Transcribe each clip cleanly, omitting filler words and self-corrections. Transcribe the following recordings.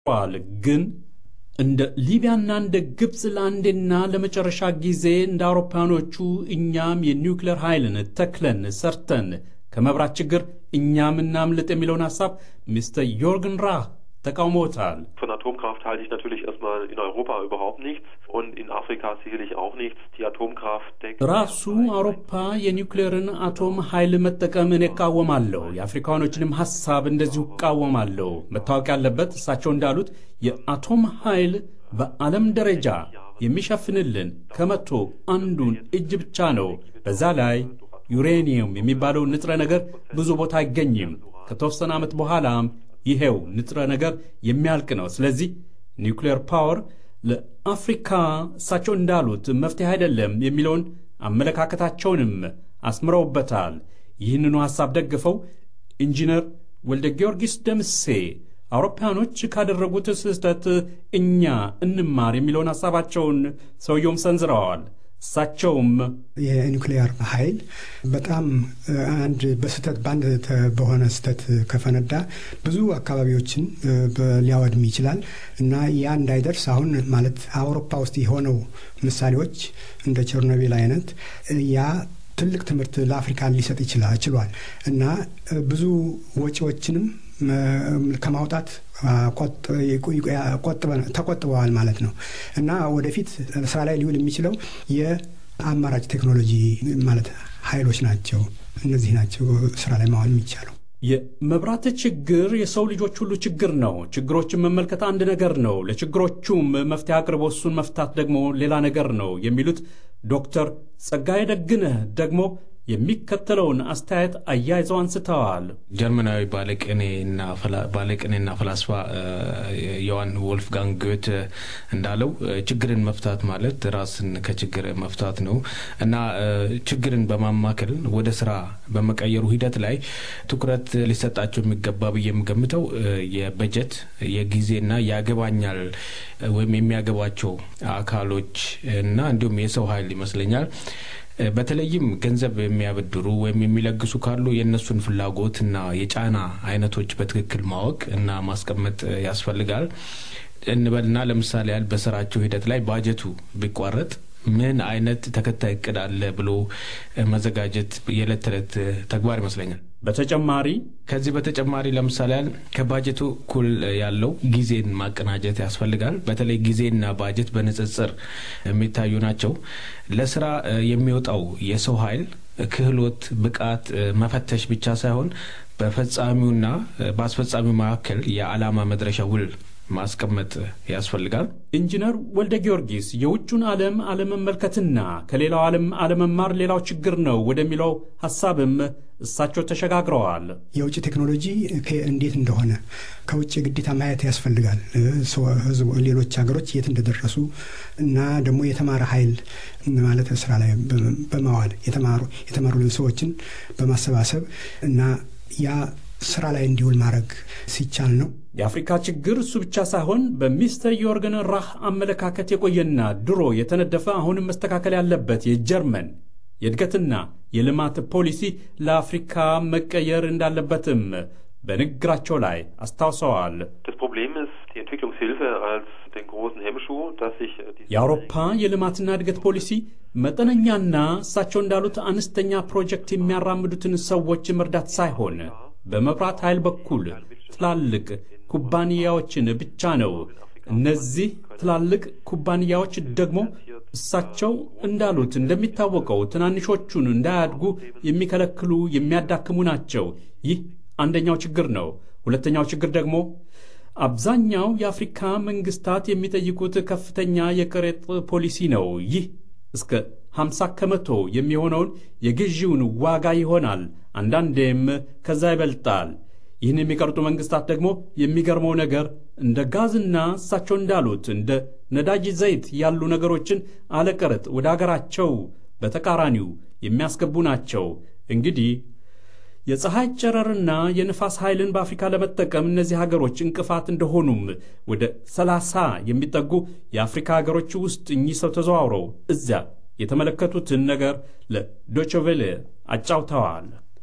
ግን እንደ ሊቢያና እንደ ግብጽ ለአንዴና ለመጨረሻ ጊዜ እንደ አውሮፓኖቹ እኛም የኒውክሌር ኃይልን ተክለን ሰርተን ከመብራት ችግር እኛም እናምልጥ የሚለውን ሐሳብ ሚስተር ዮርገን ራህ ተቃውሞታል። Von Atomkraft halte ich natürlich erstmal in Europa überhaupt nichts und in Afrika sicherlich auch nichts. Die Atomkraft deckt ራሱ አውሮፓ የኒውክሌርን አቶም ኃይል መጠቀምን እቃወማለሁ። የአፍሪካኖችንም ሐሳብ እንደዚሁ እቃወማለሁ። መታወቅ ያለበት እሳቸው እንዳሉት የአቶም ኃይል በዓለም ደረጃ የሚሸፍንልን ከመቶ አንዱን እጅ ብቻ ነው። በዛ ላይ ዩሬኒየም የሚባለው ንጥረ ነገር ብዙ ቦታ አይገኝም። ከተወሰነ ዓመት በኋላም ይሄው ንጥረ ነገር የሚያልቅ ነው። ስለዚህ ኒውክሌር ፓወር ለአፍሪካ እሳቸው እንዳሉት መፍትሄ አይደለም የሚለውን አመለካከታቸውንም አስምረውበታል። ይህንኑ ሐሳብ ደግፈው ኢንጂነር ወልደ ጊዮርጊስ ደምሴ አውሮፓኖች ካደረጉት ስህተት እኛ እንማር የሚለውን ሐሳባቸውን ሰውየውም ሰንዝረዋል። እሳቸውም የኒውክሌር ኃይል በጣም በአንድ በሆነ ስህተት ከፈነዳ ብዙ አካባቢዎችን ሊያወድም ይችላል እና ያ እንዳይደርስ አሁን ማለት አውሮፓ ውስጥ የሆነው ምሳሌዎች እንደ ቸርኖቢል አይነት ያ ትልቅ ትምህርት ለአፍሪካ ሊሰጥ ይችላል እና ብዙ ወጪዎችንም ከማውጣት ተቆጥበዋል ማለት ነው እና ወደፊት ስራ ላይ ሊውል የሚችለው የአማራጭ ቴክኖሎጂ ማለት ኃይሎች ናቸው። እነዚህ ናቸው ስራ ላይ ማዋል የሚቻለው። የመብራት ችግር የሰው ልጆች ሁሉ ችግር ነው። ችግሮችን መመልከት አንድ ነገር ነው። ለችግሮቹም መፍትሄ አቅርቦ እሱን መፍታት ደግሞ ሌላ ነገር ነው የሚሉት ዶክተር ጸጋዬ ደግነህ ደግሞ የሚከተለውን አስተያየት አያይዘው አንስተዋል። ጀርመናዊ ባለቅኔና ፈላስፋ ዮሐን ወልፍጋንግ ጎተ እንዳለው ችግርን መፍታት ማለት ራስን ከችግር መፍታት ነው እና ችግርን በማማከል ወደ ስራ በመቀየሩ ሂደት ላይ ትኩረት ሊሰጣቸው የሚገባ በየምገምተው የበጀት የጊዜና ያገባኛል ወይም የሚያገባቸው አካሎች እና እንዲሁም የሰው ኃይል ይመስለኛል በተለይም ገንዘብ የሚያበድሩ ወይም የሚለግሱ ካሉ የነሱን ፍላጎትና የጫና አይነቶች በትክክል ማወቅ እና ማስቀመጥ ያስፈልጋል። እንበልና ለምሳሌ በስራቸው ሂደት ላይ ባጀቱ ቢቋረጥ ምን አይነት ተከታይ እቅድ አለ ብሎ መዘጋጀት የዕለት ተዕለት ተግባር ይመስለኛል። ከዚህ በተጨማሪ ለምሳሌ ከባጀቱ እኩል ያለው ጊዜን ማቀናጀት ያስፈልጋል። በተለይ ጊዜና ባጀት በንጽጽር የሚታዩ ናቸው። ለስራ የሚወጣው የሰው ኃይል ክህሎት ብቃት መፈተሽ ብቻ ሳይሆን በፈጻሚውና በአስፈጻሚው መካከል የዓላማ መድረሻ ውል ማስቀመጥ ያስፈልጋል። ኢንጂነር ወልደ ጊዮርጊስ የውጭውን ዓለም አለመመልከትና ከሌላው ዓለም አለመማር ሌላው ችግር ነው ወደሚለው ሐሳብም እሳቸው ተሸጋግረዋል። የውጭ ቴክኖሎጂ እንዴት እንደሆነ ከውጭ ግዴታ ማየት ያስፈልጋል። ህዝቡ ሌሎች ሀገሮች የት እንደደረሱ እና ደግሞ የተማረ ኃይል ማለት ስራ ላይ በማዋል የተማሩ ሰዎችን በማሰባሰብ እና ያ ስራ ላይ እንዲውል ማድረግ ሲቻል ነው። የአፍሪካ ችግር እሱ ብቻ ሳይሆን በሚስተር ዮርገን ራህ አመለካከት የቆየና ድሮ የተነደፈ አሁንም መስተካከል ያለበት የጀርመን የእድገትና የልማት ፖሊሲ ለአፍሪካ መቀየር እንዳለበትም በንግግራቸው ላይ አስታውሰዋል። የአውሮፓ የልማትና እድገት ፖሊሲ መጠነኛና እሳቸው እንዳሉት አነስተኛ ፕሮጀክት የሚያራምዱትን ሰዎች መርዳት ሳይሆን በመብራት ኃይል በኩል ትላልቅ ኩባንያዎችን ብቻ ነው። እነዚህ ትላልቅ ኩባንያዎች ደግሞ እሳቸው እንዳሉት እንደሚታወቀው ትናንሾቹን እንዳያድጉ የሚከለክሉ የሚያዳክሙ ናቸው። ይህ አንደኛው ችግር ነው። ሁለተኛው ችግር ደግሞ አብዛኛው የአፍሪካ መንግስታት የሚጠይቁት ከፍተኛ የቀረጥ ፖሊሲ ነው። ይህ እስከ 50% የሚሆነውን የግዢውን ዋጋ ይሆናል። አንዳንዴም ከዛ ይበልጣል። ይህን የሚቀርጡ መንግስታት ደግሞ የሚገርመው ነገር እንደ ጋዝና እሳቸው እንዳሉት እንደ ነዳጅ ዘይት ያሉ ነገሮችን አለቀረጥ ወደ አገራቸው በተቃራኒው የሚያስገቡ ናቸው። እንግዲህ የፀሐይ ጨረርና የንፋስ ኃይልን በአፍሪካ ለመጠቀም እነዚህ ሀገሮች እንቅፋት እንደሆኑም ወደ 30 የሚጠጉ የአፍሪካ ሀገሮች ውስጥ እኚህ ሰው ተዘዋውረው እዚያ የተመለከቱትን ነገር ለዶይቼ ቬለ አጫውተዋል።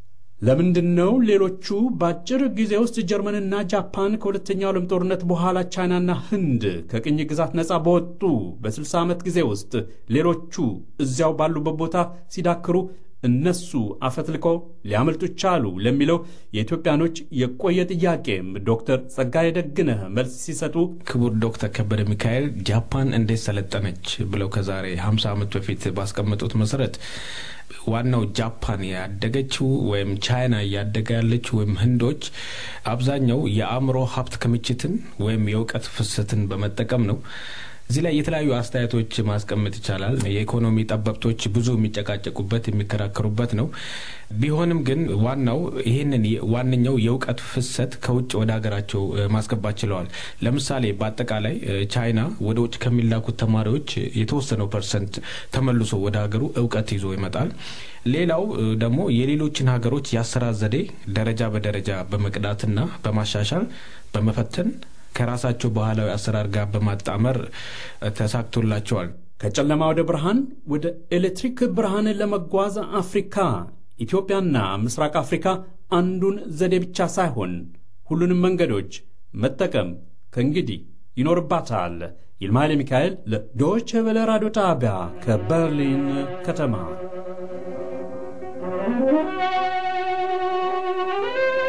ለምንድነው ሌሎቹ በአጭር ጊዜ ውስጥ ጀርመንና ጃፓን ከሁለተኛው ዓለም ጦርነት በኋላ ቻይናና ህንድ ከቅኝ ግዛት ነፃ በወጡ በ60 ዓመት ጊዜ ውስጥ ሌሎቹ እዚያው ባሉበት ቦታ ሲዳክሩ እነሱ አፈትልከው ሊያመልጡ ቻሉ ለሚለው የኢትዮጵያኖች የቆየ ጥያቄም ዶክተር ጸጋዬ ደግነህ መልስ ሲሰጡ ክቡር ዶክተር ከበደ ሚካኤል ጃፓን እንዴት ሰለጠነች ብለው ከዛሬ 50 ዓመት በፊት ባስቀመጡት መሰረት ዋናው ጃፓን ያደገችው ወይም ቻይና ያደገ ያለችው ወይም ህንዶች አብዛኛው የአእምሮ ሀብት ክምችትን ወይም የእውቀት ፍሰትን በመጠቀም ነው። እዚህ ላይ የተለያዩ አስተያየቶች ማስቀመጥ ይቻላል። የኢኮኖሚ ጠበብቶች ብዙ የሚጨቃጨቁበት የሚከራከሩበት ነው። ቢሆንም ግን ዋናው ይሄንን ዋንኛው የእውቀት ፍሰት ከውጭ ወደ ሀገራቸው ማስገባት ችለዋል። ለምሳሌ በአጠቃላይ ቻይና ወደ ውጭ ከሚላኩት ተማሪዎች የተወሰነው ፐርሰንት ተመልሶ ወደ ሀገሩ እውቀት ይዞ ይመጣል። ሌላው ደግሞ የሌሎችን ሀገሮች ያሰራር ዘዴ ደረጃ በደረጃ በመቅዳትና በማሻሻል በመፈተን ከራሳቸው ባህላዊ አሰራር ጋር በማጣመር ተሳክቶላቸዋል። ከጨለማ ወደ ብርሃን ወደ ኤሌክትሪክ ብርሃን ለመጓዝ አፍሪካ ኢትዮጵያና ምስራቅ አፍሪካ አንዱን ዘዴ ብቻ ሳይሆን ሁሉንም መንገዶች መጠቀም ከእንግዲህ ይኖርባታል። ይልማ ኃይለ ሚካኤል ለዶይቼ ቬለ ራዲዮ ጣቢያ ከበርሊን ከተማ